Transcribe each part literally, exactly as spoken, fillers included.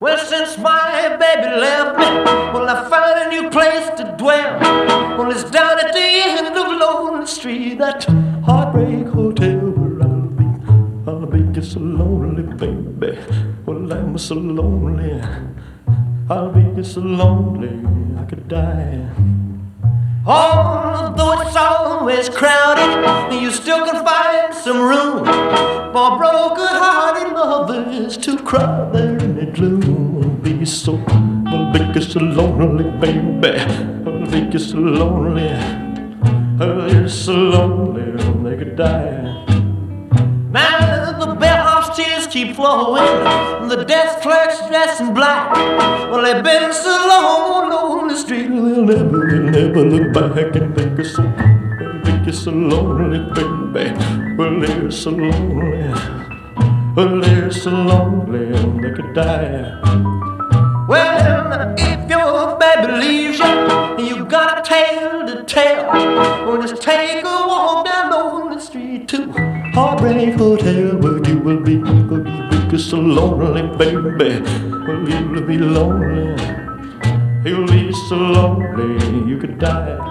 Well, since my baby left me, well, I found a new place to dwell. Well, it's down at the end of Lonely Street, that heartbreak hotel where I'll be. I'll be just so lonely, baby. Well, I'm so lonely. I'll be just so lonely, I could die. Although it's always crowded, you still can find some room for broken-hearted lovers to cry there in the gloom. Be so, I'll be just so lonely, baby. I'll be just so lonely. I'll be so lonely, they could die. Now the bellhop's tears keep flowing, the desk clerk's dressed in black. Well, they've been so long on the street, they'll never, they'll never look back and think it's so, they'll think it's so lonely, baby. Well, they're so lonely, well, they're so lonely, they could die. Well, if your baby leaves you, you got a tale to tell. Well, just take a walk down Lonely Street to Heartbreak Hotel, where you will be, where you'll be just so lonely, baby. Well, you'll be lonely, you'll be so lonely, you could die.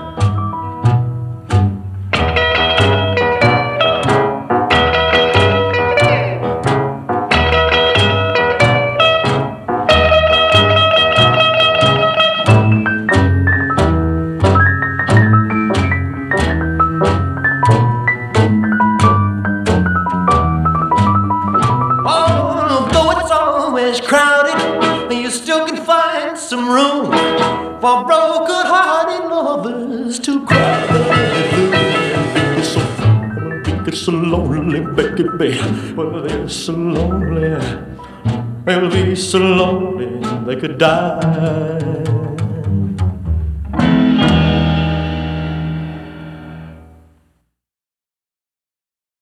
Crowded, you still can find some room for broken-hearted lovers to cry. It's so, it's so lonely, baby. Well, they're so lonely. They'll be so lonely they could die.